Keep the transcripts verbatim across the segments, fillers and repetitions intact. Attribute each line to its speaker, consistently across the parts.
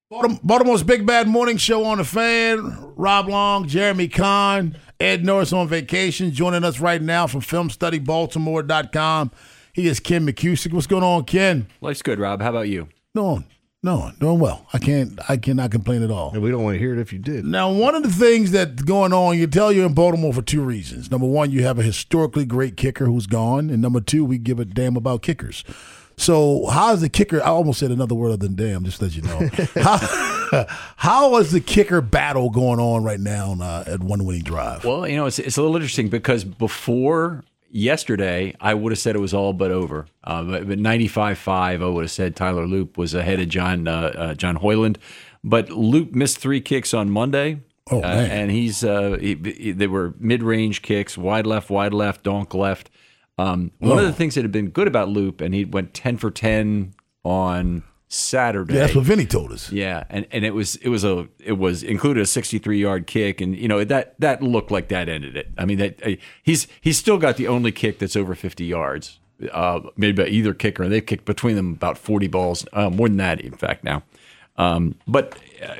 Speaker 1: Baltimore's Big Bad Morning Show on the Fan. Rob Long, Jeremy Kahn, Ed Norris on vacation. Joining us right now from film study baltimore dot com. He is Ken McCusick. What's going on, Ken?
Speaker 2: Life's good, Rob. How about you?
Speaker 1: Doing, no, doing well. I can't, I cannot complain at all.
Speaker 3: And we don't want to hear it if you did.
Speaker 1: Now, one of the things that's going on, you tell you're in Baltimore for two reasons. Number one, you have a historically great kicker who's gone, and number two, we give a damn about kickers. So how is the kicker – I almost said another word other than damn, just to let you know. how, how is the kicker battle going on right now uh, at One Winning Drive?
Speaker 2: Well, you know, it's, it's a little interesting because before yesterday, I would have said it was all but over. Uh, but but ninety-five five, I would have said Tyler Loop was ahead of John uh, uh, John Hoyland. But Loop missed three kicks on Monday.
Speaker 1: Oh,
Speaker 2: uh,
Speaker 1: man.
Speaker 2: And he's uh, he, he, they were mid-range kicks, wide left, wide left, donk left. Um, one
Speaker 1: Whoa.
Speaker 2: of the things that had been good about Loop, and he went ten for ten on Saturday.
Speaker 1: Yeah, that's what Vinny told us.
Speaker 2: Yeah, and, and it was it was a it was included a sixty-three yard kick, and you know that that looked like that ended it. I mean, that uh, he's he's still got the only kick that's over fifty yards, uh, made by either kicker, and they've kicked between them about forty balls, uh, more than that, in fact, now. Um, but. Uh,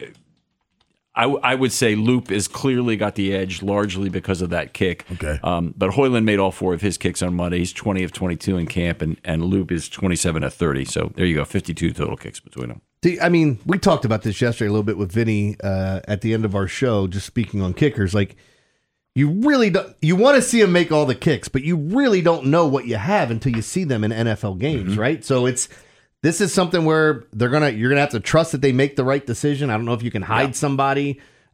Speaker 2: I, I would say Loop has clearly got the edge, largely because of that kick.
Speaker 1: Okay.
Speaker 2: Um, but Hoyland made all four of his kicks on Monday. He's twenty of twenty-two in camp, and, and Loop is twenty-seven of thirty. So there you go, fifty-two total kicks between them.
Speaker 3: See, I mean, we talked about this yesterday a little bit with Vinny uh, at the end of our show, just speaking on kickers. Like, you really don't, you want to see them make all the kicks, but you really don't know what you have until you see them in N F L games,
Speaker 2: Mm-hmm.
Speaker 3: right? So it's this is something where they're gonna you're gonna have to trust that they make the right decision. I don't know if you can hide
Speaker 2: Yeah.
Speaker 3: somebody.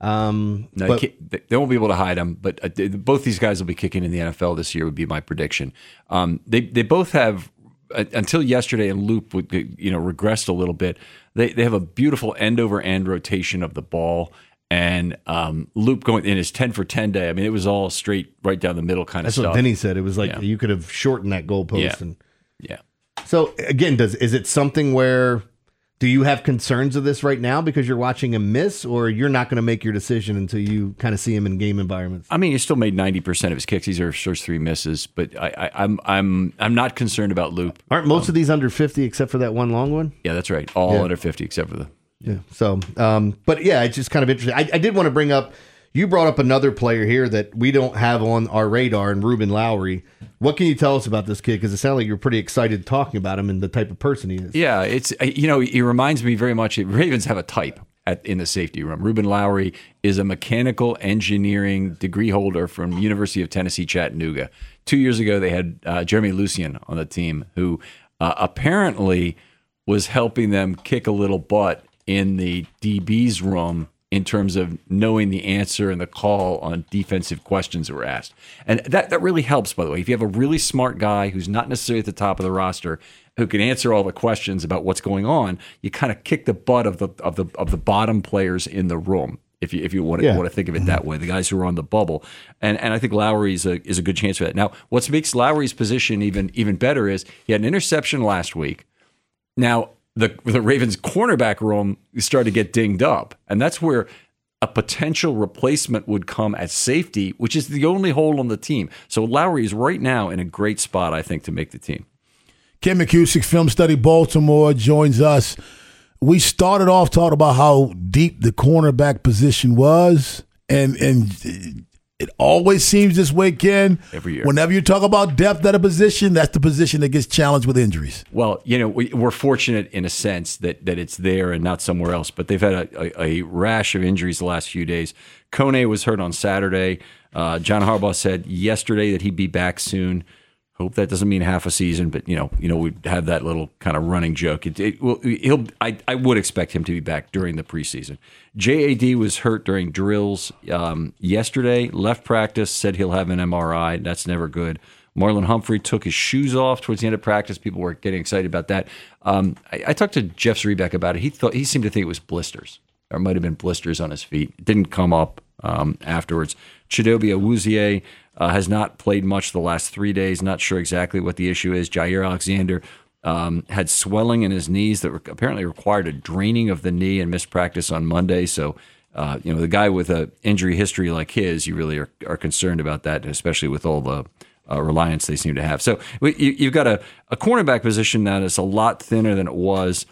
Speaker 3: Um,
Speaker 2: No,
Speaker 3: but,
Speaker 2: you can't- they won't be able to hide him, but uh, they- both these guys will be kicking in the N F L this year, would be my prediction. Um, they they both have, uh, until yesterday, and Loop would, you know, regressed a little bit. They they have a beautiful end over end rotation of the ball, and um, Loop going in his ten for ten day. I mean, it was all straight right down the middle kind
Speaker 3: that's
Speaker 2: of
Speaker 3: what
Speaker 2: stuff.
Speaker 3: Vinny said. It was like
Speaker 2: Yeah.
Speaker 3: you could have shortened that goalpost.
Speaker 2: Yeah.
Speaker 3: And
Speaker 2: Yeah.
Speaker 3: so again, does is it something where do you have concerns of this right now because you're watching him miss, or you're not going to make your decision until you kind of see him in game environments?
Speaker 2: I mean, he still made ninety percent of his kicks. These are his first three misses, but I, I, I'm I'm I'm not concerned about Loop.
Speaker 3: Aren't most of these under fifty except for that one long one?
Speaker 2: Yeah, that's right. All
Speaker 3: Yeah.
Speaker 2: under fifty except for the.
Speaker 3: Yeah. So, um, but yeah, it's just kind of interesting. I, I did want to bring up, you brought up another player here that we don't have on our radar, and Ruben Lowry. What can you tell us about this kid? Because it sounded like you're pretty excited talking about him and the type of person he is.
Speaker 2: Yeah, it's you know he reminds me very much. Ravens have a type at, in the safety room. Ruben Lowry is a mechanical engineering degree holder from University of Tennessee Chattanooga. Two years ago, they had uh, Jeremy Lucien on the team, who uh, apparently was helping them kick a little butt in the D B's room in terms of knowing the answer and the call on defensive questions that were asked. And that, that really helps, by the way. If you have a really smart guy who's not necessarily at the top of the roster, who can answer all the questions about what's going on, you kind of kick the butt of the of the of the bottom players in the room. If you if you want to,
Speaker 3: Yeah.
Speaker 2: want to think of it that way, the guys who are on the bubble, and and I think Lowry is a is a good chance for that. Now, what makes Lowry's position even even better is he had an interception last week. Now, the the Ravens cornerback room started to get dinged up, and that's where a potential replacement would come at safety, which is the only hole on the team. So Lowry is right now in a great spot, I think, to make the team.
Speaker 1: Ken McCusick, Film Study Baltimore, joins us. We started off talking about how deep the cornerback position was, and and it always seems this way, Ken.
Speaker 2: Every year.
Speaker 1: Whenever you talk about depth at a position, that's the position that gets challenged with injuries.
Speaker 2: Well, you know, we, we're fortunate in a sense that that it's there and not somewhere else, but they've had a, a, a rash of injuries the last few days. Kone was hurt on Saturday. Uh, John Harbaugh said yesterday that he'd be back soon. Hope that doesn't mean half a season, but you know, you know, we have that little kind of running joke. It, it will. He'll. I, I would expect him to be back during the preseason. J A D was hurt during drills um, yesterday. Left practice, said he'll have an M R I. That's never good. Marlon Humphrey took his shoes off towards the end of practice. People were getting excited about that. Um, I, I talked to Jeff Zrebiec about it. He thought he seemed to think it was blisters. There might have been blisters on his feet. It didn't come up um, afterwards. Chidobe Awuzie uh, has not played much the last three days. Not sure exactly what the issue is. Jair Alexander um, had swelling in his knees that re- apparently required a draining of the knee and missed practice on Monday. So, uh, you know, the guy with an injury history like his, you really are, are concerned about that, especially with all the uh, reliance they seem to have. So you, you've got a, a cornerback position that is a lot thinner than it was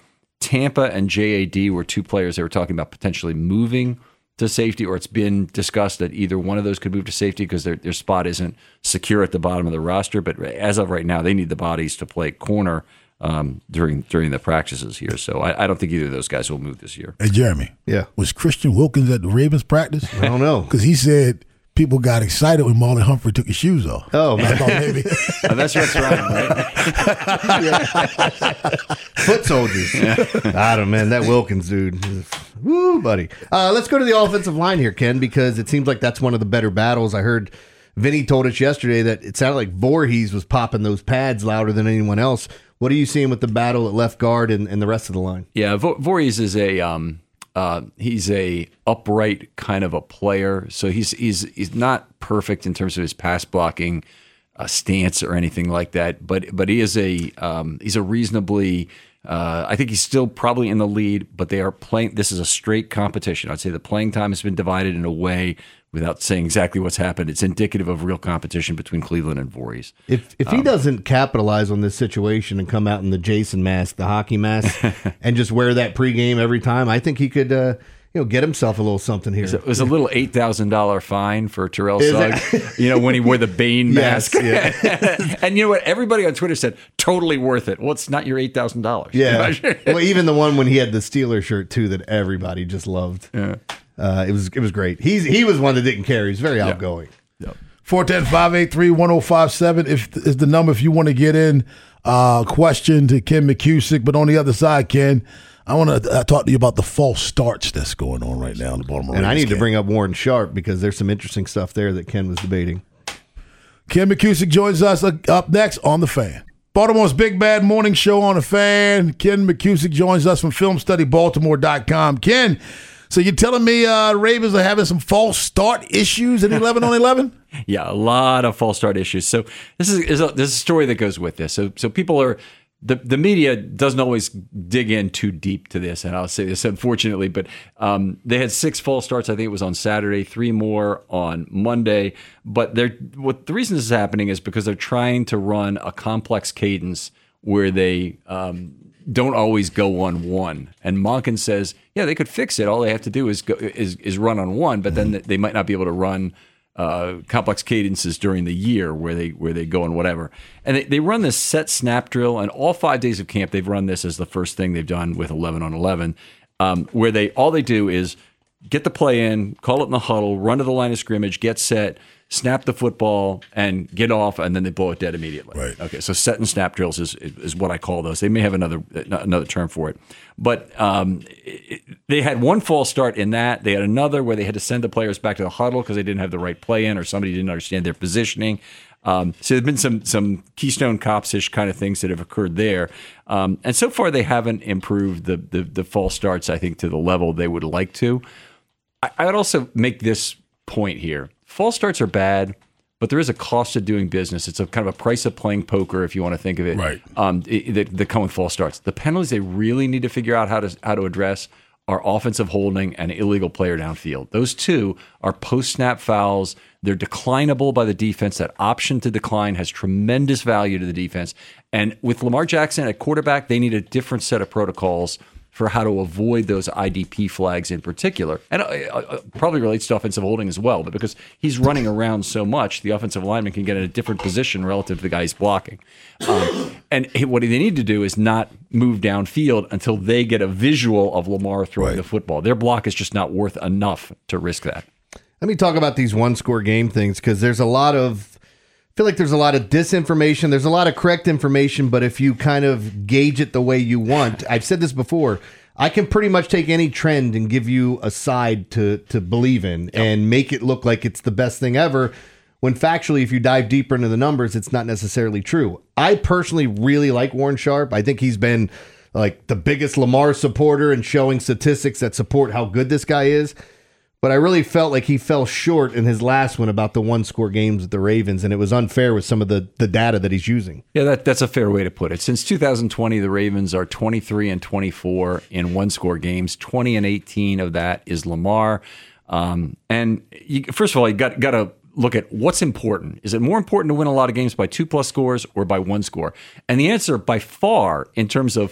Speaker 2: Tampa and J A D were two players they were talking about potentially moving to safety, or it's been discussed that either one of those could move to safety because their their spot isn't secure at the bottom of the roster. But as of right now, they need the bodies to play corner um, during during the practices here. So I, I don't think either of those guys will move this year.
Speaker 1: Hey, Jeremy.
Speaker 3: Yeah.
Speaker 1: Was Christian Wilkins at the Ravens practice?
Speaker 3: I don't know.
Speaker 1: Because he said people got excited when Marlon Humphrey took his shoes off.
Speaker 3: Oh, man.
Speaker 1: I thought maybe.
Speaker 2: Oh, that's Rex Ryan, right?
Speaker 3: Foot soldiers. I don't know, man. That Wilkins dude. Woo, buddy. Uh, let's go to the offensive line here, Ken, because it seems like that's one of the better battles. I heard Vinny told us yesterday that it sounded like Voorhees was popping those pads louder than anyone else. What are you seeing with the battle at left guard and, and the rest of the line?
Speaker 2: Yeah, Vo- Voorhees is a um, uh, he's a upright kind of a player, so he's he's he's not perfect in terms of his pass blocking uh, stance or anything like that. But but he is a um, he's a reasonably. Uh, I think he's still probably in the lead, but they are playing. This is a straight competition. I'd say the playing time has been divided in a way, without saying exactly what's happened, it's indicative of real competition between Cleveland and Voorhees.
Speaker 3: If if he um, doesn't capitalize on this situation and come out in the Jason mask, the hockey mask, and just wear that pregame every time, I think he could uh, you know, get himself a little something here.
Speaker 2: It was a little eight thousand dollars fine for Terrell Suggs, you know, when he wore the Bane mask.
Speaker 3: Yes, yeah.
Speaker 2: And you know what? Everybody on Twitter said, totally worth it. Well, it's not your eight thousand dollars.
Speaker 3: Yeah. Well, even the one when he had the Steelers shirt, too, that everybody just loved. Yeah. Uh, it was it was great. He's He was one that didn't care. He's very outgoing.
Speaker 2: Yep.
Speaker 1: four one zero, five eight three, one zero five seven if, is the number if you want to get in. Uh, question to Ken McCusick. But on the other side, Ken, I want to uh, talk to you about the false starts that's going on right now in the Baltimore
Speaker 3: And
Speaker 1: Ravens,
Speaker 3: I need
Speaker 1: Ken.
Speaker 3: to bring up Warren Sharp because there's some interesting stuff there that Ken was debating.
Speaker 1: Ken McCusick joins us up next on The Fan. Baltimore's Big Bad Morning Show on The Fan. Ken McCusick joins us from film study baltimore dot com. Ken, so you're telling me uh, Ravens are having some false start issues in eleven on eleven?
Speaker 2: Yeah, a lot of false start issues. So this is, is a, this is a story that goes with this. So so people are the the media doesn't always dig in too deep to this, and I'll say this unfortunately, but um, they had six false starts. I think it was on Saturday, three more on Monday. But they're what the reason this is happening is because they're trying to run a complex cadence where they um, don't always go on one. And Monken says, yeah, they could fix it. All they have to do is go, is is run on one, but then they might not be able to run uh, complex cadences during the year where they where they go on whatever. And they, they run this set snap drill, and all five days of camp they've run this as the first thing they've done with eleven on eleven, um, where they all they do is get the play in, call it in the huddle, run to the line of scrimmage, get set, snap the football, and get off, and then they blow it dead immediately.
Speaker 1: Right.
Speaker 2: Okay, so set and snap drills is is what I call those. They may have another another term for it. But um, it, they had one false start in that. They had another where they had to send the players back to the huddle because they didn't have the right play in or somebody didn't understand their positioning. Um, so there have been some some Keystone Cops-ish kind of things that have occurred there. Um, and so far they haven't improved the, the, the false starts, I think, to the level they would like to. I, I would also make this point here. False starts are bad, but there is a cost of doing business. It's a kind of a price of playing poker, if you want to think of it.
Speaker 1: Right.
Speaker 2: Um, that, that come with false starts. The penalties they really need to figure out how to how to address are offensive holding and illegal player downfield. Those two are post-snap fouls. They're declinable by the defense. That option to decline has tremendous value to the defense. And with Lamar Jackson at quarterback, they need a different set of protocols for how to avoid those I D P flags in particular. And it uh, probably relates to offensive holding as well, but because he's running around so much, the offensive lineman can get in a different position relative to the guy he's blocking. Um, and what they need to do is not move downfield until they get a visual of Lamar throwing
Speaker 1: Right.
Speaker 2: the football. Their block is just not worth enough to risk that.
Speaker 3: Let me talk about these one-score game things because there's a lot of I feel like there's a lot of disinformation. There's a lot of correct information, but if you kind of gauge it the way you want, I've said this before, I can pretty much take any trend and give you a side to to believe in yep. and make it look like it's the best thing ever, when factually, if you dive deeper into the numbers, it's not necessarily true. I personally really like Warren Sharp. I think he's been like the biggest Lamar supporter and showing statistics that support how good this guy is. But I really felt like he fell short in his last one about the one-score games with the Ravens, and it was unfair with some of the, the data that he's using.
Speaker 2: Yeah, that, that's a fair way to put it. Since two thousand twenty, the Ravens are twenty-three and twenty-four in one-score games. twenty and eighteen of that is Lamar. Um, and you, first of all, you got got to look at what's important. Is it more important to win a lot of games by two-plus scores or by one score? And the answer, by far, in terms of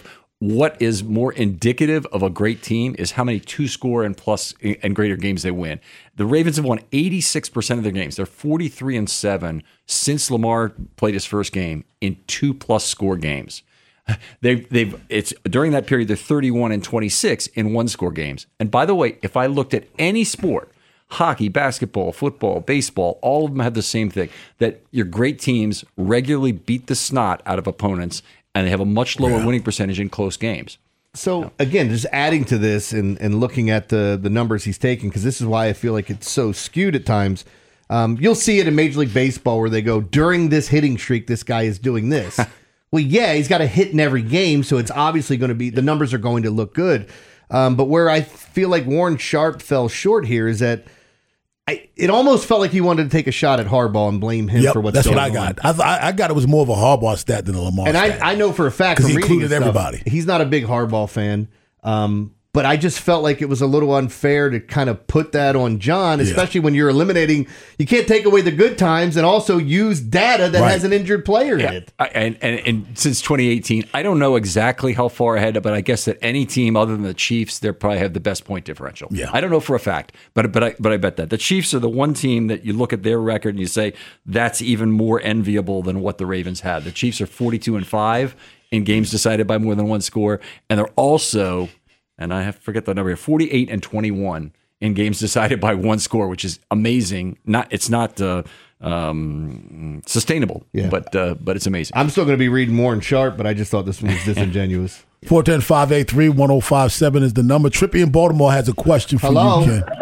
Speaker 2: what is more indicative of a great team is how many two-score and plus and greater games they win. The Ravens have won eighty-six percent of their games. They're forty-three and seven since Lamar played his first game in two-plus score games. They've they've it's during that period they're thirty-one and twenty-six in one-score games. And by the way, if I looked at any sport, hockey, basketball, football, baseball, all of them have the same thing, that your great teams regularly beat the snot out of opponents, and they have a much lower yeah. winning percentage in close games.
Speaker 3: So, again, just adding to this and, and looking at the, the numbers he's taking, because this is why I feel like it's so skewed at times. Um, you'll see it in Major League Baseball where they go, during this hitting streak, this guy is doing this. Well, yeah, he's got a hit in every game, so it's obviously going to be, the numbers are going to look good. Um, but where I feel like Warren Sharp fell short here is that I, it almost felt like he wanted to take a shot at Harbaugh and blame him
Speaker 1: yep,
Speaker 3: for what's
Speaker 1: that's
Speaker 3: going
Speaker 1: what I
Speaker 3: on.
Speaker 1: got. I, I got it was more of a Harbaugh stat than a Lamar
Speaker 3: and
Speaker 1: stat.
Speaker 3: And I, I know for a fact from
Speaker 1: he
Speaker 3: reading
Speaker 1: included
Speaker 3: his stuff,
Speaker 1: everybody.
Speaker 3: He's not a big Harbaugh fan. Um, but I just felt like it was a little unfair to kind of put that on John, especially yeah. when you're eliminating. You can't take away the good times and also use data that right. has an injured player
Speaker 2: yeah.
Speaker 3: in it.
Speaker 2: I, and, and and since twenty eighteen, I don't know exactly how far ahead, but I guess that any team other than the Chiefs, they probably have the best point differential.
Speaker 1: Yeah.
Speaker 2: I don't know for a fact, but but I but I bet that the Chiefs are the one team that you look at their record and you say that's even more enviable than what the Ravens had. The Chiefs are forty-two and five in games decided by more than one score, and they're also, and I have to forget the number here, forty-eight and twenty-one in games decided by one score, which is amazing. Not it's not uh, um, sustainable, yeah. but uh, but it's amazing.
Speaker 3: I'm still going to be reading Warren Sharp, but I just thought this one was disingenuous.
Speaker 1: four one zero, five eight three, one zero five seven is the number. Trippy in Baltimore has a question for
Speaker 3: Hello?
Speaker 1: you, Ken.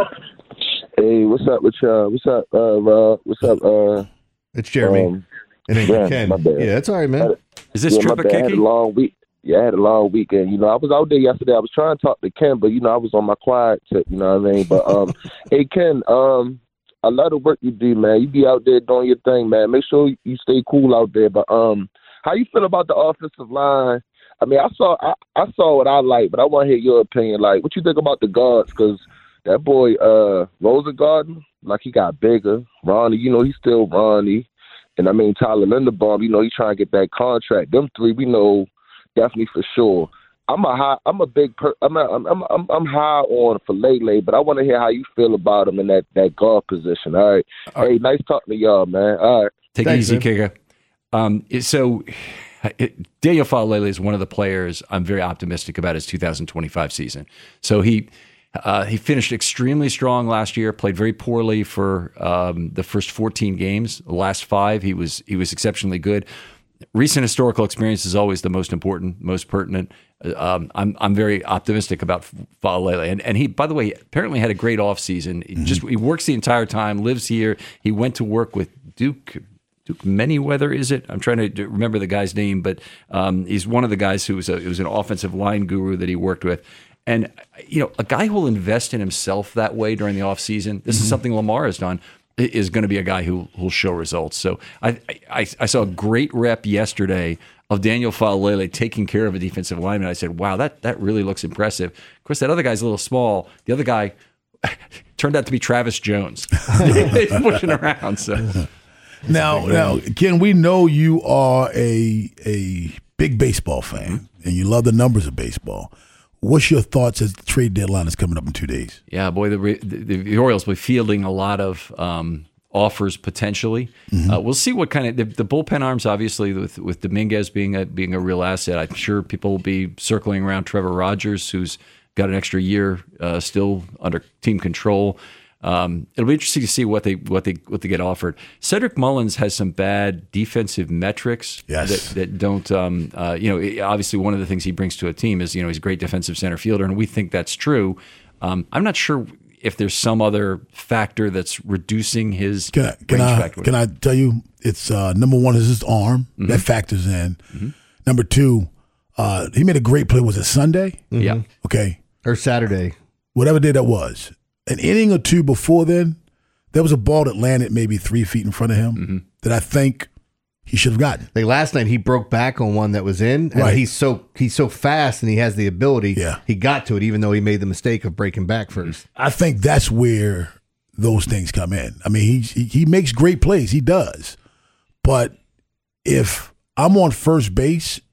Speaker 4: Hey, what's up with y'all? What's up, uh, Rob? What's up? Uh,
Speaker 3: it's Jeremy.
Speaker 4: Um,
Speaker 3: it ain't
Speaker 4: yeah,
Speaker 3: Ken.
Speaker 4: my bad.
Speaker 3: Yeah, that's all right, man.
Speaker 2: Is this
Speaker 4: yeah,
Speaker 2: Trip
Speaker 4: my
Speaker 2: a
Speaker 4: bad. I had a
Speaker 2: Kiki?
Speaker 4: long week. Yeah, I had a long weekend. You know, I was out there yesterday. I was trying to talk to Ken, but, you know, I was on my quiet tip, you know what I mean? But, um, hey, Ken, um, I love the work you do, man. You be out there doing your thing, man. Make sure you stay cool out there. But um, how you feel about the offensive line? I mean, I saw I, I saw what I like, but I want to hear your opinion. Like, what you think about the guards? Because that boy, uh, Rosengarten, like, he got bigger. Ronnie, you know, he's still Ronnie. And, I mean, Tyler Linderbaum, you know, he's trying to get that contract. Them three, we know definitely for sure. I'm a high, I'm a big, per, I'm, a, I'm, I'm, I'm high on Falele, but I want to hear how you feel about him in that, that guard position. All right. All right. Hey, nice talking to y'all, man. All right.
Speaker 2: Take
Speaker 3: Thanks,
Speaker 2: it easy, Kicker. Um, so it, Daniel Falele is one of the players I'm very optimistic about his two thousand twenty-five season. So he uh, he finished extremely strong last year, played very poorly for um, the first fourteen games. The last five, he was he was exceptionally good. Recent historical experience is always the most important, most pertinent. Um, I'm I'm very optimistic about Falele, and and he, by the way, apparently had a great offseason. He mm-hmm. just he works the entire time, lives here. He went to work with Duke. Duke Manyweather, is it? I'm trying to remember the guy's name, but um, he's one of the guys who was a, it was an offensive line guru that he worked with. And you know, a guy who will invest in himself that way during the offseason, this mm-hmm. is something Lamar has done, is going to be a guy who will show results. So I, I I saw a great rep yesterday of Daniel Falele taking care of a defensive lineman. I said, wow, that that really looks impressive. Of course, that other guy's a little small. The other guy turned out to be Travis Jones. He's pushing around. So
Speaker 1: now, now, Ken, we know you are a a big baseball fan, and you love the numbers of baseball. What's your thoughts as the trade deadline is coming up in two days?
Speaker 2: Yeah, boy, the the, the Orioles will be fielding a lot of um, offers potentially. Mm-hmm. Uh, we'll see what kind of the, the bullpen arms. Obviously, with with Dominguez being a being a real asset, I'm sure people will be circling around Trevor Rogers, who's got an extra year uh, still under team control. Um, it'll be interesting to see what they what they what they get offered. Cedric Mullins has some bad defensive metrics
Speaker 1: yes.
Speaker 2: that, that don't. Um, uh, you know, obviously one of the things he brings to a team is you know he's a great defensive center fielder, and we think that's true. Um, I'm not sure if there's some other factor that's reducing his
Speaker 1: can I, can
Speaker 2: range
Speaker 1: I,
Speaker 2: factor.
Speaker 1: Can I tell you? It's uh, number one is his arm mm-hmm. that factors in. Mm-hmm. Number two, uh, he made a great play. Was it Sunday?
Speaker 2: Mm-hmm. Yeah.
Speaker 1: Okay.
Speaker 3: Or Saturday.
Speaker 1: Whatever day that was. An inning or two before then, there was a ball that landed maybe three feet in front of him mm-hmm. that I think he should have gotten.
Speaker 3: Like last night, he broke back on one that was in, and
Speaker 1: right.
Speaker 3: he's so he's so fast and he has the ability.
Speaker 1: Yeah.
Speaker 3: He got to it, even though he made the mistake of breaking back first.
Speaker 1: I think that's where those things come in. I mean, he he, he makes great plays. He does. But if I'm on first base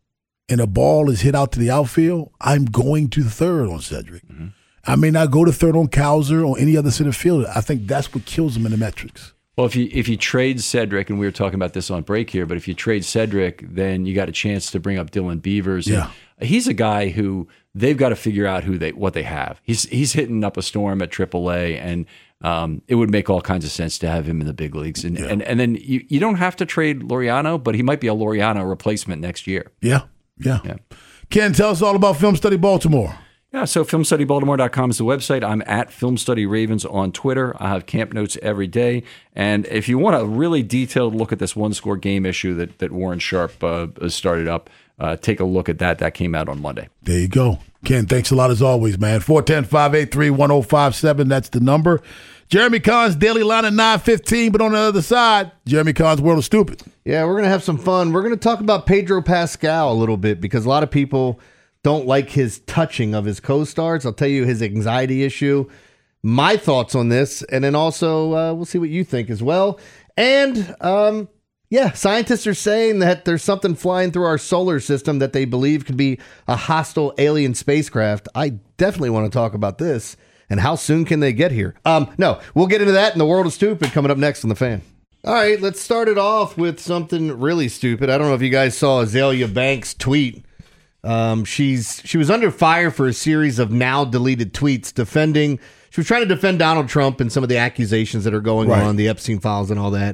Speaker 1: and a ball is hit out to the outfield, I'm going to third on Cedric. Mm-hmm. I may not go to third on Cowser or any other center fielder. I think that's what kills him in the metrics.
Speaker 2: Well, if you if you trade Cedric, and we were talking about this on break here, but if you trade Cedric, then you got a chance to bring up Dylan Beavers.
Speaker 1: Yeah.
Speaker 2: And he's a guy who they've got to figure out who they what they have. He's he's hitting up a storm at triple A, and um, it would make all kinds of sense to have him in the big leagues. And
Speaker 1: yeah.
Speaker 2: and, and then you, you don't have to trade Laureano, but he might be a Laureano replacement next year.
Speaker 1: Yeah, yeah.
Speaker 2: yeah.
Speaker 1: Ken, tell us all about Film Study Baltimore.
Speaker 2: Yeah, so film study baltimore dot com is the website. I'm at Film Study Ravens on Twitter. I have camp notes every day. And if you want a really detailed look at this one-score game issue that, that Warren Sharp uh, has started up, uh, take a look at that. That came out on Monday.
Speaker 1: There you go. Ken, thanks a lot as always, man. four one zero, five eight three, one zero five seven. That's the number. Jeremy Kahn's Daily Line at nine fifteen, but on the other side, Jeremy Kahn's World of Stupid.
Speaker 3: Yeah, we're going to have some fun. We're going to talk about Pedro Pascal a little bit because a lot of people don't like his touching of his co-stars. I'll tell you his anxiety issue, my thoughts on this, and then also uh, we'll see what you think as well. And um, yeah, scientists are saying that there's something flying through our solar system that they believe could be a hostile alien spacecraft. I definitely want to talk about this and how soon can they get here. Um, no, we'll get into that in the World of Stupid coming up next on The Fan. All right, let's start it off with something really stupid. I don't know if you guys saw Azalea Banks' tweet. Um, she's she was under fire for a series of now deleted tweets defending. She was trying to defend Donald Trump and some of the accusations that are going
Speaker 1: right.
Speaker 3: on, the Epstein files and all that.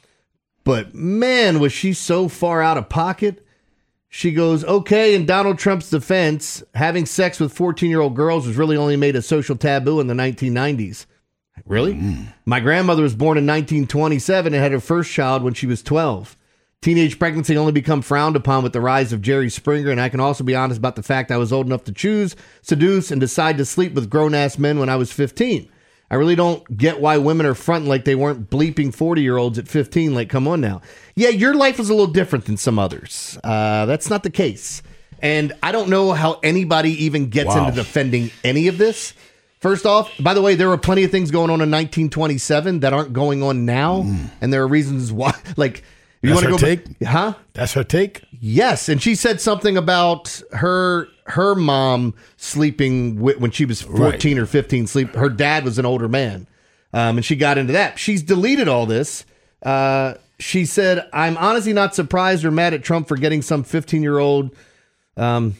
Speaker 3: But man, was she so far out of pocket. She goes, okay, in Donald Trump's defense, having sex with fourteen-year-old girls was really only made a social taboo in the nineteen nineties. Really? Mm. My grandmother was born in nineteen twenty-seven and had her first child when she was twelve. Teenage pregnancy only become frowned upon with the rise of Jerry Springer, and I can also be honest about the fact I was old enough to choose, seduce, and decide to sleep with grown-ass men when I was fifteen. I really don't get why women are fronting like they weren't bleeping forty-year-olds at fifteen. Like, come on now. Yeah, your life was a little different than some others. Uh, that's not the case. And I don't know how anybody even gets
Speaker 1: Wow.
Speaker 3: into defending any of this. First off, by the way, there were plenty of things going on in nineteen twenty-seven that aren't going on now, mm. and there are reasons why. Like, you
Speaker 1: That's
Speaker 3: want to
Speaker 1: her
Speaker 3: go
Speaker 1: take?
Speaker 3: Back, huh?
Speaker 1: That's her take?
Speaker 3: Yes, and she said something about her her mom sleeping with, when she was fourteen right. or fifteen. Sleep. Her dad was an older man, um, and she got into that. She's deleted all this. Uh, she said, "I'm honestly not surprised or mad at Trump for getting some fifteen-year-old." Um,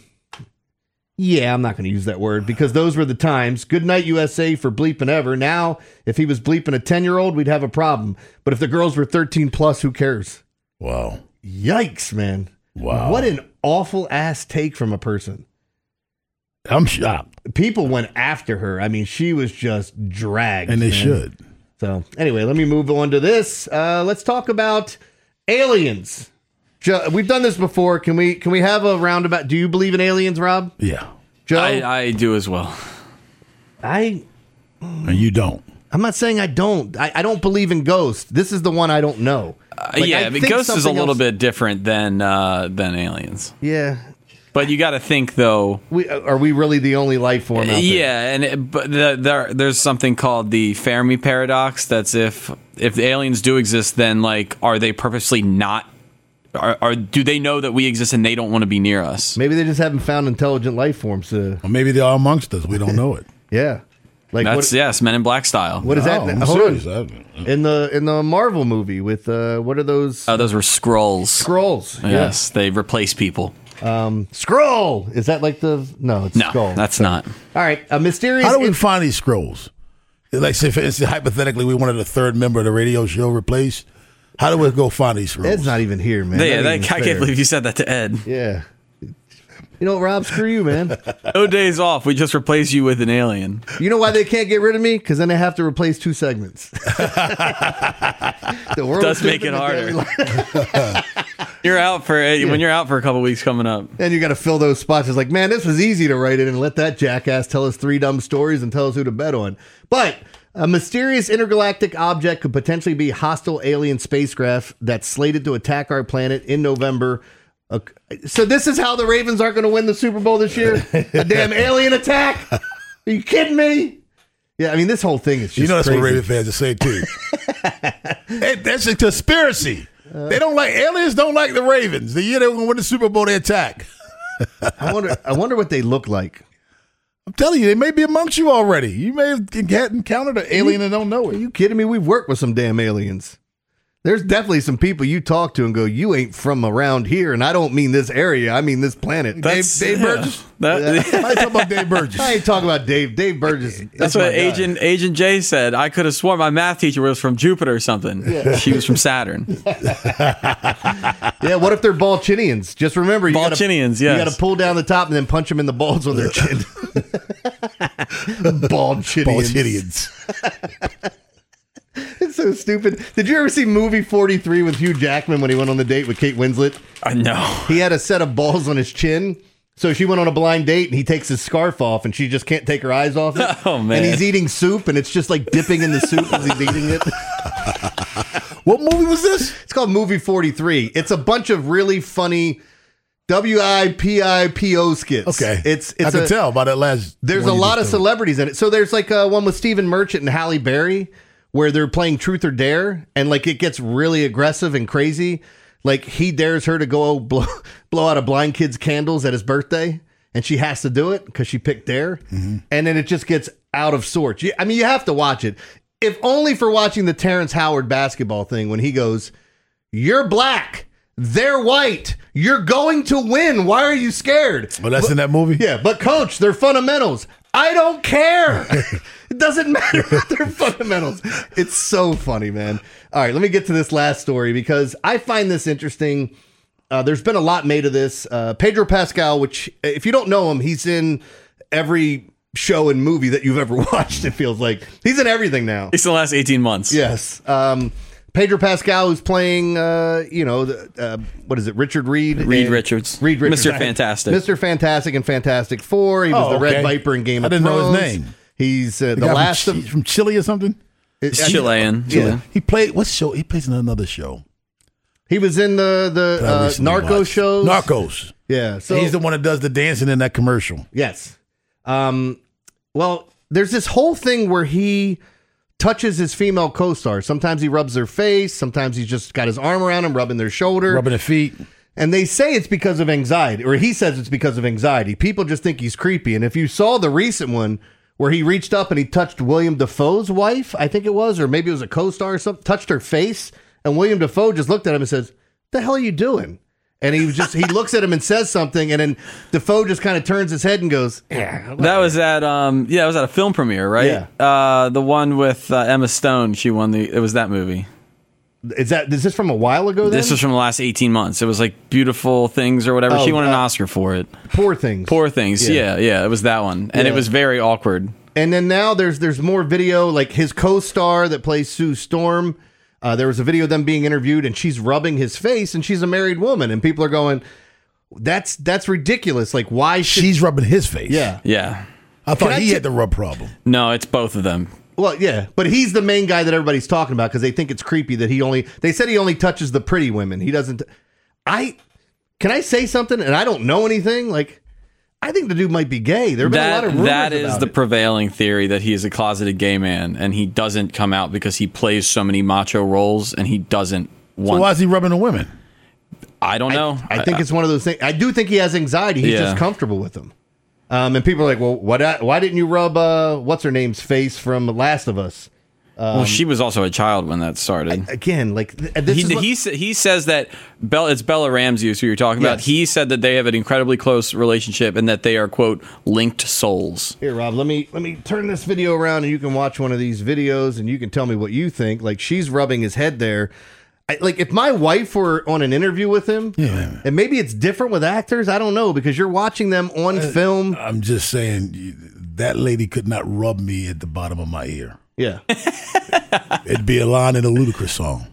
Speaker 3: yeah, I'm not going to use that word because those were the times. Good night, U S A, for bleeping ever. Now, if he was bleeping a ten-year-old, we'd have a problem. But if the girls were thirteen plus, who cares?
Speaker 1: Wow.
Speaker 3: Yikes, man.
Speaker 1: Wow.
Speaker 3: What an awful ass take from a person.
Speaker 1: I'm shocked.
Speaker 3: People went after her. I mean, she was just dragged.
Speaker 1: And they
Speaker 3: man.
Speaker 1: should.
Speaker 3: So, anyway, let me move on to this. Uh, let's talk about aliens. Joe, we've done this before. Can we can we have a roundabout? Do you believe in aliens, Rob?
Speaker 1: Yeah.
Speaker 3: Joe?
Speaker 5: I, I do as well.
Speaker 3: I...
Speaker 1: And you don't.
Speaker 3: I'm not saying I don't. I, I don't believe in ghosts. This is the one I don't know.
Speaker 5: Uh,
Speaker 3: Like,
Speaker 5: yeah,
Speaker 3: I
Speaker 5: I mean,
Speaker 3: think
Speaker 5: ghosts is a
Speaker 3: something
Speaker 5: little
Speaker 3: else-
Speaker 5: bit different than uh, than aliens.
Speaker 3: Yeah.
Speaker 5: But you got to think though.
Speaker 3: We, are we really the only life form out there?
Speaker 5: Yeah, and it, but the, there, there's something called the Fermi paradox. That's if if the aliens do exist, then like, are they purposely not? Are, are do they know that we exist and they don't want to be near us?
Speaker 3: Maybe they just haven't found intelligent life forms to.
Speaker 1: Or maybe they're amongst us. We don't know it.
Speaker 3: Yeah. Like
Speaker 5: That's
Speaker 3: what,
Speaker 5: yes, Men in Black style.
Speaker 3: what is that?
Speaker 1: Oh, I'm
Speaker 3: Hold on.
Speaker 1: serious. I-
Speaker 3: In the in the Marvel movie with uh, what are those
Speaker 5: Oh, those were scrolls.
Speaker 3: scrolls?
Speaker 5: Yes, they replace people.
Speaker 3: Yeah. Um, scroll. Is that like the no? It's
Speaker 5: No,
Speaker 3: skull.
Speaker 5: that's not.
Speaker 3: All right. A mysterious.
Speaker 1: How do we
Speaker 3: in-
Speaker 1: find these scrolls? Like, say, for instance, hypothetically, we wanted a third member of the radio show replaced. How do we go find these scrolls?
Speaker 3: Ed's not even here, man.
Speaker 5: Yeah,
Speaker 3: Not
Speaker 5: that,
Speaker 3: even
Speaker 5: I
Speaker 3: fair.
Speaker 5: can't believe you said that to Ed.
Speaker 3: Yeah. You know what, Rob? Screw you, man.
Speaker 5: No days off. We just replace you with an alien.
Speaker 3: You know why they can't get rid of me? Because then they have to replace two segments. The world
Speaker 5: Does
Speaker 3: is
Speaker 5: make
Speaker 3: different
Speaker 5: it
Speaker 3: than
Speaker 5: harder.
Speaker 3: daily life.
Speaker 5: You're out for when you're out for a couple weeks coming up.
Speaker 3: And you got to fill those spots. It's like, man, this was easy to write in and let that jackass tell us three dumb stories and tell us who to bet on. But a mysterious intergalactic object could potentially be hostile alien spacecraft that's slated to attack our planet in November. Uh, so this is how the Ravens aren't going to win the Super Bowl this year? A damn alien attack? Are you kidding me? Yeah, I mean, this whole thing is just
Speaker 1: You know that's
Speaker 3: crazy.
Speaker 1: what Raven fans are saying too. Hey, that's a conspiracy. They don't like aliens. Don't like the Ravens. The year they were going to win the Super Bowl, they attack.
Speaker 3: I wonder. I wonder what they look like.
Speaker 1: I'm telling you, they may be amongst you already. You may have encountered an alien and don't know
Speaker 3: Are
Speaker 1: it.
Speaker 3: you kidding me? We've worked with some damn aliens. There's definitely some people you talk to and go, you ain't from around here, and I don't mean this area. I mean this planet. Dave,
Speaker 5: That's-
Speaker 3: Dave
Speaker 5: yeah.
Speaker 3: Burgess.
Speaker 5: That-
Speaker 1: I talk about Dave Burgess.
Speaker 3: I ain't talking about Dave. Dave Burgess. That's,
Speaker 5: That's
Speaker 3: my
Speaker 5: what
Speaker 3: guy.
Speaker 5: Agent Agent J said. I could have sworn my math teacher was from Jupiter or something. She was from Saturn.
Speaker 3: Yeah. What if they're Balchinians? Just remember, you gotta,
Speaker 5: Balchinians,
Speaker 3: You
Speaker 5: yes.
Speaker 3: got to pull down the top and then punch them in the balls with their chin. Balchinians.
Speaker 1: Balchinians.
Speaker 3: It's so stupid. Did you ever see movie forty-three with Hugh Jackman when he went on the date with Kate Winslet?
Speaker 5: I know.
Speaker 3: He had a set of balls on his chin. So she went on a blind date and he takes his scarf off and she just can't take her eyes off it.
Speaker 5: Oh, man.
Speaker 3: And he's eating soup and it's just like dipping in the soup as he's eating it.
Speaker 1: What movie was this?
Speaker 3: It's called Movie forty-three. It's a bunch of really funny W I P I P O skits.
Speaker 1: Okay.
Speaker 3: It's it's
Speaker 1: I can
Speaker 3: a,
Speaker 1: tell by that last.
Speaker 3: There's
Speaker 1: one
Speaker 3: a
Speaker 1: you
Speaker 3: lot of
Speaker 1: just told.
Speaker 3: celebrities in it. So there's like uh, one with Stephen Merchant and Halle Berry where they're playing Truth or Dare, and like it gets really aggressive and crazy. Like he dares her to go blow, blow out a blind kid's candles at his birthday, and she has to do it because she picked Dare.
Speaker 1: Mm-hmm.
Speaker 3: And then it just gets out of sorts. You- I mean, you have to watch it. If only for watching the Terrence Howard basketball thing when he goes, "You're black. They're white. You're going to win. Why are you scared?"
Speaker 1: Oh, that's in that movie?
Speaker 3: Yeah, but coach, they're fundamentals. I don't care. It doesn't matter what their fundamentals. It's so funny, man. All right, let me get to this last story because I find this interesting. Uh, there's been a lot made of this. Uh, Pedro Pascal, which if you don't know him, he's in every show and movie that you've ever watched, it feels like. He's in everything now.
Speaker 5: It's the last eighteen months.
Speaker 3: Yes. Um, Pedro Pascal, who's playing, uh, you know, the, uh, what is it, Richard Reed?
Speaker 5: Reed
Speaker 3: And-
Speaker 5: Richards.
Speaker 3: Reed Richards.
Speaker 5: Mister Fantastic.
Speaker 3: Mister Fantastic and Fantastic Four. He was
Speaker 1: Oh,
Speaker 3: the Red
Speaker 1: okay.
Speaker 3: Viper in Game
Speaker 1: I
Speaker 3: of
Speaker 1: didn't know
Speaker 3: Thrones.
Speaker 1: his name.
Speaker 3: He's uh,
Speaker 1: The
Speaker 3: the,
Speaker 1: guy from
Speaker 3: last
Speaker 1: Chi-
Speaker 3: of...
Speaker 1: from Chile or something.
Speaker 5: He's
Speaker 3: I-
Speaker 5: Chilean.
Speaker 3: Yeah.
Speaker 5: Chilean.
Speaker 1: He played what show? He plays in another show.
Speaker 3: He was in the, the
Speaker 1: that I
Speaker 3: uh,
Speaker 1: recently
Speaker 3: Narco
Speaker 1: watched.
Speaker 3: shows.
Speaker 1: Narcos.
Speaker 3: Yeah. So
Speaker 1: He's the one that does the dancing in that commercial.
Speaker 3: Yes. Um, well, there's this whole thing where he touches his female co-star. Sometimes he rubs their face. Sometimes he's just got his arm around them, rubbing their shoulder.
Speaker 1: Rubbing their feet.
Speaker 3: And they say it's because of anxiety, or he says it's because of anxiety. People just think he's creepy. And if you saw the recent one where he reached up and he touched William Dafoe's wife, I think it was, or maybe it was a co-star or something, touched her face, and William Dafoe just looked at him and says, "The hell are you doing?" And he was just he looks at him and says something, and then Dafoe just kind of turns his head and goes, "Yeah."
Speaker 5: That was at um yeah, it was at a film premiere, right?
Speaker 3: Yeah.
Speaker 5: Uh the one with uh, Emma Stone, she won the it was that movie.
Speaker 3: Is that is this from a while ago? Then?
Speaker 5: This was from the last eighteen months. It was like Beautiful Things or whatever.
Speaker 3: Oh,
Speaker 5: she won an
Speaker 3: uh,
Speaker 5: Oscar for it.
Speaker 3: Poor Things.
Speaker 5: Poor Things.
Speaker 3: Yeah.
Speaker 5: Yeah, yeah, it was that one. And
Speaker 3: Yeah.
Speaker 5: it was very awkward.
Speaker 3: And then now there's there's more video, like his co-star that plays Sue Storm. Uh, there was a video of them being interviewed, and she's rubbing his face, and she's a married woman, and people are going, "That's that's ridiculous! Like, why should?"
Speaker 1: She's rubbing his face.
Speaker 3: Yeah.
Speaker 5: Yeah.
Speaker 1: I thought
Speaker 3: Can I
Speaker 1: he
Speaker 3: t-
Speaker 1: had the rub problem.
Speaker 5: No, it's both of them.
Speaker 3: Well, yeah, but he's the main guy that everybody's talking about because they think it's creepy that he only. They said he only touches the pretty women. He doesn't. I can I say something, and I don't know anything. Like, I think the dude might be gay. There have been a lot
Speaker 5: That
Speaker 3: of rumors
Speaker 5: that is
Speaker 3: about
Speaker 5: the
Speaker 3: it.
Speaker 5: prevailing theory that he is a closeted gay man and he doesn't come out because he plays so many macho roles and he doesn't
Speaker 1: So
Speaker 5: want
Speaker 1: why is he rubbing the women?
Speaker 5: I don't know.
Speaker 3: I think it's one of those things. I do think he has anxiety. He's
Speaker 5: Yeah.
Speaker 3: just comfortable with them. Um, and people are like, well, what, why didn't you rub, uh, what's her name's face from Last of Us?
Speaker 5: well, she was also a child when that started.
Speaker 3: Again, like, th- this
Speaker 5: He,
Speaker 3: is what-
Speaker 5: he sa- he says that Bella, it's Bella Ramsey who you're talking about.
Speaker 3: Yes.
Speaker 5: He said that they have an incredibly close relationship and that they are quote linked souls.
Speaker 3: Here, Rob, let me let me turn this video around and you can watch one of these videos and you can tell me what you think. Like, she's rubbing his head there. I, like, if my wife were on an interview with him,
Speaker 1: Yeah.
Speaker 3: and maybe it's different with actors, I don't know, because you're watching them on film.
Speaker 1: I'm just saying you- that lady could not rub me at the bottom of my ear.
Speaker 3: Yeah.
Speaker 1: It'd be a line in a Ludacris song.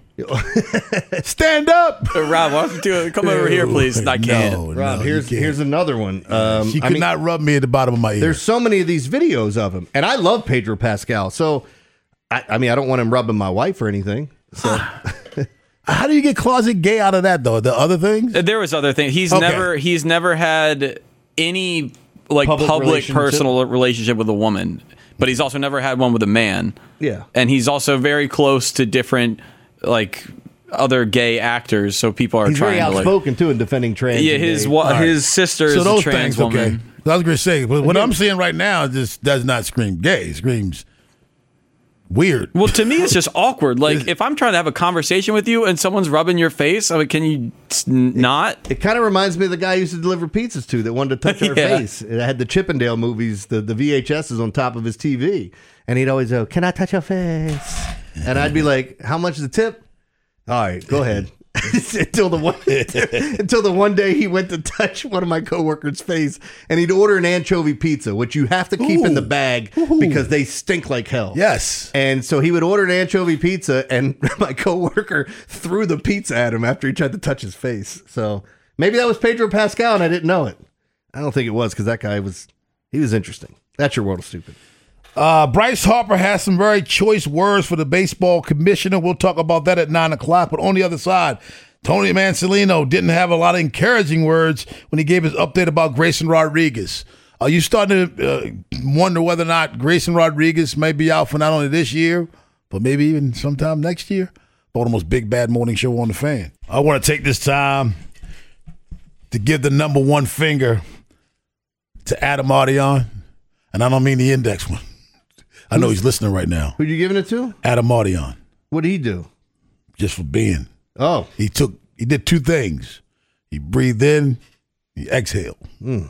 Speaker 1: Stand up.
Speaker 5: Uh, Rob, why don't you do it? Come over here, please. I can't.
Speaker 1: No,
Speaker 3: Rob,
Speaker 1: no,
Speaker 3: here's
Speaker 1: you can't.
Speaker 3: here's another one. Um,
Speaker 1: She
Speaker 3: I
Speaker 1: could
Speaker 3: mean,
Speaker 1: not rub me at the bottom of my ear.
Speaker 3: there's so many of these videos of him, and I love Pedro Pascal. So, I, I mean, I don't want him rubbing my wife or anything. So,
Speaker 1: How do you get closet gay out of that though? The other things?
Speaker 5: Uh, There was other things. He's
Speaker 1: Okay.
Speaker 5: never he's never had any like
Speaker 3: Public
Speaker 5: public,
Speaker 3: relationship?
Speaker 5: personal relationship with a woman, but he's also never had one with a man.
Speaker 3: Yeah.
Speaker 5: and he's also very close to different like other gay actors, so people are
Speaker 3: He's
Speaker 5: trying
Speaker 3: very
Speaker 5: to like.
Speaker 3: outspoken too in defending trans.
Speaker 5: Yeah,
Speaker 3: and
Speaker 5: his
Speaker 3: gay.
Speaker 5: wa-
Speaker 1: right.
Speaker 5: his sister
Speaker 1: So
Speaker 5: is a
Speaker 1: those
Speaker 5: trans
Speaker 1: things, okay.
Speaker 5: woman.
Speaker 1: I was going to say, but what I'm seeing right now just does not scream gay. It screams weird.
Speaker 5: Well, to me, it's just awkward. Like, if I'm trying to have a conversation with you and someone's rubbing your face, I mean, can you s- not?
Speaker 3: It kind of reminds me of the guy I used to deliver pizzas to that wanted to touch our
Speaker 5: Yeah.
Speaker 3: face. It had the Chippendale movies, the, the V H Ses on top of his T V. And he'd always go, "Can I touch your face?" And I'd be like, "How much is the tip?" "All right, go ahead." until the one until the one day he went to touch one of my coworkers' face, and he'd order an anchovy pizza, which you have to keep in the
Speaker 1: Ooh.
Speaker 3: bag
Speaker 1: Ooh.
Speaker 3: because they stink like hell.
Speaker 1: Yes.
Speaker 3: And so he would order an anchovy pizza, and my coworker threw the pizza at him after he tried to touch his face. So maybe that was Pedro Pascal, and I didn't know it. I don't think it was, because that guy was he was interesting. That's your world of stupid.
Speaker 1: Uh, Bryce Harper has some very choice words for the baseball commissioner. We'll talk about that at nine o'clock. But on the other side, Tony Mancelino didn't have a lot of encouraging words when he gave his update about Grayson Rodriguez. Are you starting to uh, wonder whether or not Grayson Rodriguez may be out for not only this year, but maybe even sometime next year? Baltimore's Big Bad Morning Show on the Fan. I want to take this time to give the number one finger to Adam Ardion, and I don't mean the index one. I know he's listening right now.
Speaker 3: Who you giving it to?
Speaker 1: Adam Ardion,
Speaker 3: What did he do?
Speaker 1: just for being.
Speaker 3: Oh,
Speaker 1: He took, he did two things. He breathed in, he exhaled.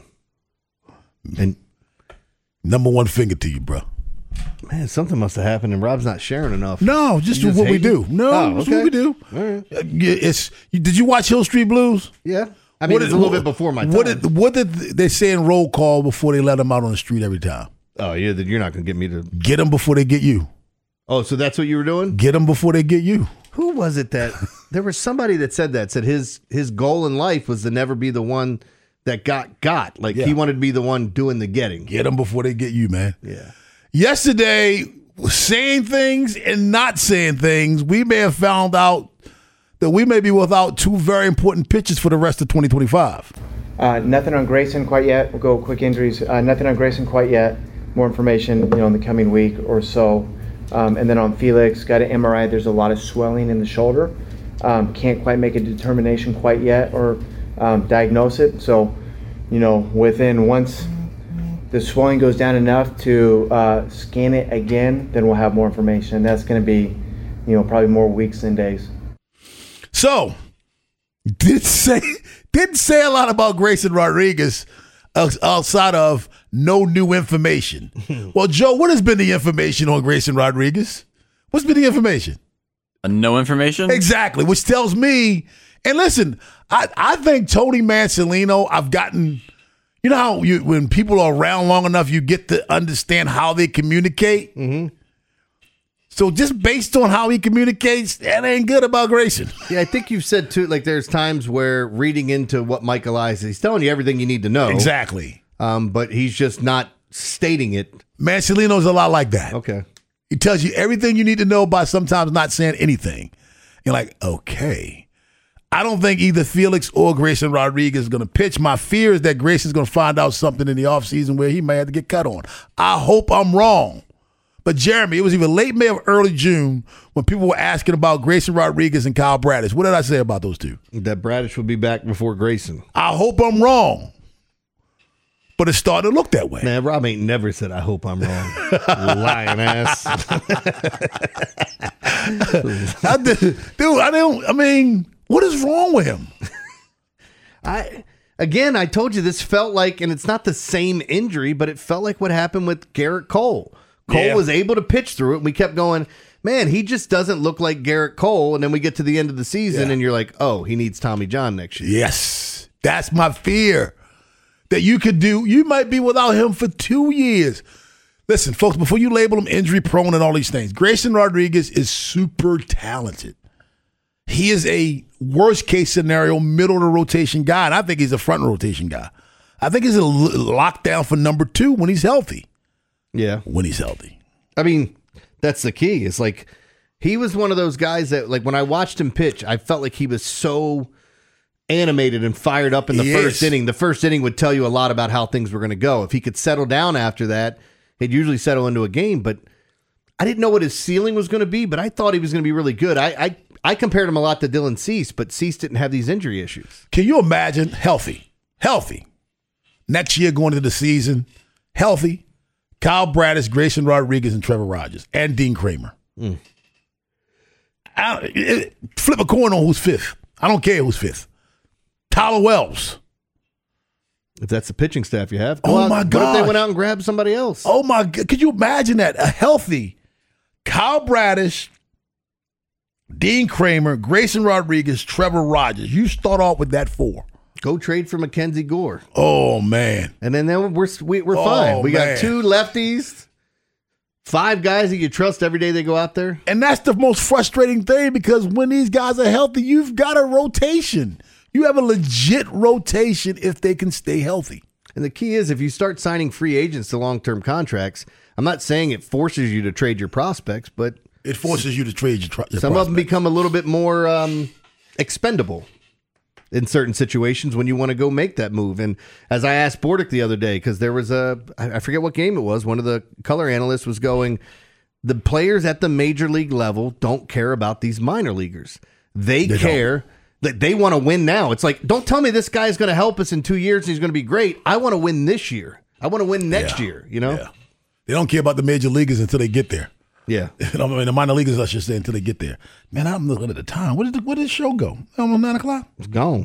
Speaker 3: and
Speaker 1: Number one finger to you, bro.
Speaker 3: man, something must have happened, and Rob's not sharing enough.
Speaker 1: No, just,
Speaker 3: You just
Speaker 1: what we
Speaker 3: hate
Speaker 1: do.
Speaker 3: it?
Speaker 1: No,
Speaker 3: Oh,
Speaker 1: that's
Speaker 3: okay.
Speaker 1: what we do.
Speaker 3: All right.
Speaker 1: Uh, yeah, It's. you- Did you watch Hill Street Blues?
Speaker 3: Yeah, I mean, it's a little bit before my time.
Speaker 1: What did, what did they say in roll call before they let him out on the street every time?
Speaker 3: oh, yeah, then you're not going to get me to.
Speaker 1: Get them before they get you.
Speaker 3: Oh, so that's what you were doing?
Speaker 1: Get them before they get you.
Speaker 3: Who was it that there was somebody that said that said his his goal in life was to never be the one that got got. Like
Speaker 1: Yeah.
Speaker 3: he wanted to be the one doing the getting.
Speaker 1: Get them before they get you, man.
Speaker 3: Yeah.
Speaker 1: Yesterday, saying things and not saying things, we may have found out that we may be without two very important pitchers for the rest of twenty twenty-five.
Speaker 6: Uh, nothing on Grayson quite yet. We'll go quick injuries. Uh, nothing on Grayson quite yet. More information, you know, in the coming week or so. Um, and then on Felix, got an M R I. There's a lot of swelling in the shoulder. Um, can't quite make a determination quite yet or um, diagnose it. So, you know, within once the swelling goes down enough to uh, scan it again, then we'll have more information. And that's going to be, you know, probably more weeks than days.
Speaker 1: So, did say didn't say a lot about Grayson Rodriguez outside of no new information. Well, Joe, what has been the information on Grayson Rodriguez? What's been the information?
Speaker 5: Uh, no information?
Speaker 1: Exactly, which tells me, and listen, I, I think Tony Mancelino, I've gotten, you know how you when people are around long enough, you get to understand how they communicate? Mm-hmm. So just based on how he communicates, that ain't good about Grayson.
Speaker 3: Yeah, I think you've said too, like there's times where reading into what Michael Elias is, he's telling you everything you need to know.
Speaker 1: Exactly.
Speaker 3: Um, but he's just not stating it.
Speaker 1: Mancelino's a lot like that.
Speaker 3: Okay.
Speaker 1: He tells you everything you need to know by sometimes not saying anything. You're like, okay. I don't think either Felix or Grayson Rodriguez is going to pitch. My fear is that Grayson's going to find out something in the offseason where he may have to get cut on. I hope I'm wrong. But Jeremy, it was either late May or early June when people were asking about Grayson Rodriguez and Kyle Bradish. What did I say about those two?
Speaker 3: That Bradish will be back before Grayson.
Speaker 1: I hope I'm wrong. But it started to look that way.
Speaker 3: Man, Rob ain't never said, I hope I'm wrong. Lying ass.
Speaker 1: I did, dude, I don't, I mean, what is wrong with him?
Speaker 3: I Again, I told you this felt like, and it's not the same injury, but it felt like what happened with Garrett Cole. Cole
Speaker 1: Yeah.
Speaker 3: was able to pitch through it, and we kept going, man, he just doesn't look like Garrett Cole. And then we get to the end of the season,
Speaker 1: Yeah.
Speaker 3: and you're like, oh, he needs Tommy John next year.
Speaker 1: Yes, that's my fear. That you could do, you might be without him for two years. Listen, folks, before you label him injury prone and all these things, Grayson Rodriguez is super talented. He is a worst case scenario middle of the rotation guy, and I think he's a front rotation guy. I think he's a l- lockdown for number two when he's healthy.
Speaker 3: Yeah.
Speaker 1: When he's healthy.
Speaker 3: I mean, that's the key. It's like he was one of those guys that, like, when I watched him pitch, I felt like he was so animated and fired up in the
Speaker 1: He
Speaker 3: first
Speaker 1: is.
Speaker 3: inning. The first inning would tell you a lot about how things were going to go. If he could settle down after that, he'd usually settle into a game. But I didn't know what his ceiling was going to be, but I thought he was going to be really good. I, I I compared him a lot to Dylan Cease, but Cease didn't have these injury issues.
Speaker 1: Can you imagine healthy, healthy, next year going into the season, healthy, Kyle Bradish, Grayson Rodriguez, and Trevor Rogers, and Dean Kramer. Mm. I, it, flip a coin on who's fifth. I don't care who's fifth. Tyler Wells.
Speaker 3: If that's the pitching staff you have.
Speaker 1: Oh,
Speaker 3: out,
Speaker 1: my God.
Speaker 3: What if they went out and grabbed somebody else?
Speaker 1: Oh, my God. Could you imagine that? A healthy Kyle Bradish, Dean Kramer, Grayson Rodriguez, Trevor Rogers. You start off with that four.
Speaker 3: Go trade for Mackenzie Gore.
Speaker 1: Oh, man.
Speaker 3: And then, then we're we, we're
Speaker 1: Oh,
Speaker 3: fine. We
Speaker 1: man.
Speaker 3: got two lefties, five guys that you trust every day they go out there.
Speaker 1: And that's the most frustrating thing because when these guys are healthy, you've got a rotation. You have a legit rotation if they can stay healthy.
Speaker 3: And the key is if you start signing free agents to long-term contracts, I'm not saying it forces you to trade your prospects, but
Speaker 1: It forces you to trade your, your
Speaker 3: some
Speaker 1: prospects.
Speaker 3: of them become a little bit more um, expendable in certain situations when you want to go make that move. And as I asked Bordick the other day, because there was a, I forget what game it was, one of the color analysts was going, the players at the major league level don't care about these minor leaguers. They,
Speaker 1: They
Speaker 3: care that they want to win now. It's like, don't tell me this guy's going to help us in two years and he's going to be great. I want to win this year. I want to win next
Speaker 1: Yeah.
Speaker 3: year, you know?
Speaker 1: Yeah. They don't care about the major leaguers until they get there.
Speaker 3: Yeah.
Speaker 1: I mean, the minor leaguers, I should say, until they get there. Man, I'm looking at the time. What did the, where did the show go? Almost nine o'clock?
Speaker 3: It's gone.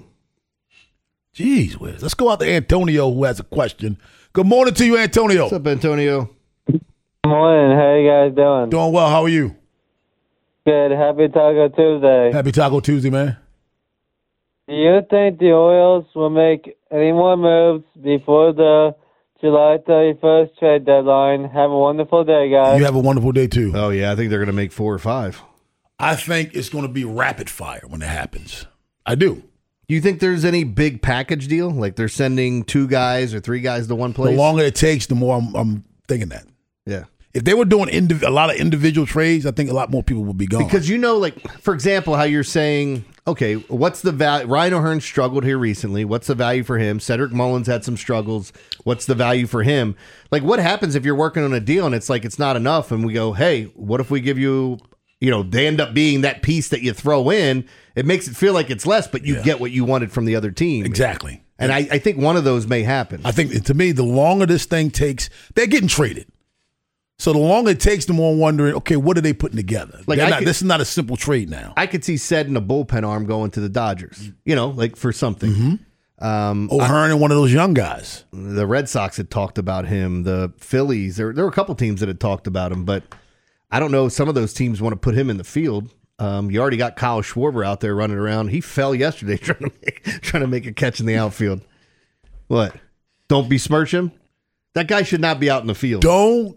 Speaker 1: Jeez whiz. Let's go out to Antonio, who has a question. Good morning to you, Antonio.
Speaker 3: What's up, Antonio?
Speaker 7: Good morning. How you guys doing?
Speaker 1: Doing well. How are you?
Speaker 7: Good. Happy Taco Tuesday.
Speaker 1: Happy Taco Tuesday, man.
Speaker 7: Do you think the Orioles will make any more moves before the July thirty-first trade deadline? Have a wonderful day, guys.
Speaker 1: You have a wonderful day, too.
Speaker 3: Oh, yeah. I think they're going to make four or five.
Speaker 1: I think it's going to be rapid fire when it happens. I do.
Speaker 3: Do you think there's any big package deal? Like they're sending two guys or three guys to one place?
Speaker 1: The longer it takes, the more I'm, I'm thinking that.
Speaker 3: Yeah.
Speaker 1: If they were doing indiv- a lot of individual trades, I think a lot more people would be gone.
Speaker 3: Because you know, like, for example, how you're saying, okay, what's the value? Ryan O'Hearn struggled here recently. What's the value for him? Cedric Mullins had some struggles. What's the value for him? Like, what happens if you're working on a deal and it's like it's not enough and we go, hey, what if we give you, you know, they end up being that piece that you throw in. It makes it feel like it's less, but you
Speaker 1: Yeah.
Speaker 3: get what you wanted from the other team.
Speaker 1: Exactly.
Speaker 3: And I, I think one of those may happen.
Speaker 1: I think, to me, the longer this thing takes, they're getting traded. So the longer it takes, the more I'm wondering, okay, what are they putting together?
Speaker 3: Like,
Speaker 1: They're
Speaker 3: I
Speaker 1: not,
Speaker 3: could-
Speaker 1: this is not a simple trade now.
Speaker 3: I could see Sed in a bullpen arm going to the Dodgers, you know, like for something.
Speaker 1: Mm-hmm.
Speaker 3: Um,
Speaker 1: O'Hearn and one of those young guys.
Speaker 3: the Red Sox had talked about him. The Phillies, there, there were a couple teams that had talked about him, but I don't know if some of those teams want to put him in the field. Um, you already got Kyle Schwarber out there running around. He fell yesterday trying to make, trying to make a catch in the outfield. What? Don't besmirch him? That guy should not be out in the field.
Speaker 1: Don't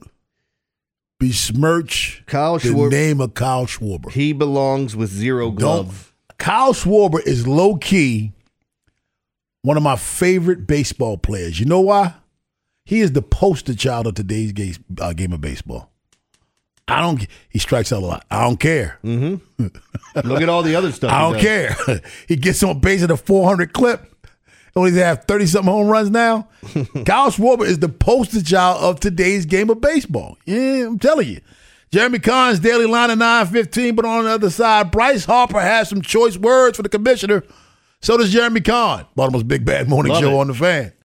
Speaker 1: besmirch
Speaker 3: Kyle
Speaker 1: the
Speaker 3: Schwarber.
Speaker 1: name of Kyle Schwarber.
Speaker 3: He belongs with zero
Speaker 1: Don't.
Speaker 3: glove.
Speaker 1: Kyle Schwarber is low key one of my favorite baseball players. You know why? He is the poster child of today's game, uh, game of baseball. I don't. He strikes out a lot. I don't care.
Speaker 3: Look at all the other stuff.
Speaker 1: I
Speaker 3: he
Speaker 1: don't
Speaker 3: does.
Speaker 1: care. He gets on base at a four hundred clip. Only they have thirty something home runs now. Kyle Schwarber is the poster child of today's game of baseball. Yeah, I'm telling you. Jeremy Kahn's daily line at nine fifteen, but on the other side, Bryce Harper has some choice words for the commissioner. So does Jeremy Kahn. Baltimore's Big Bad Morning
Speaker 3: Love
Speaker 1: Show
Speaker 3: it.
Speaker 1: on the Fan.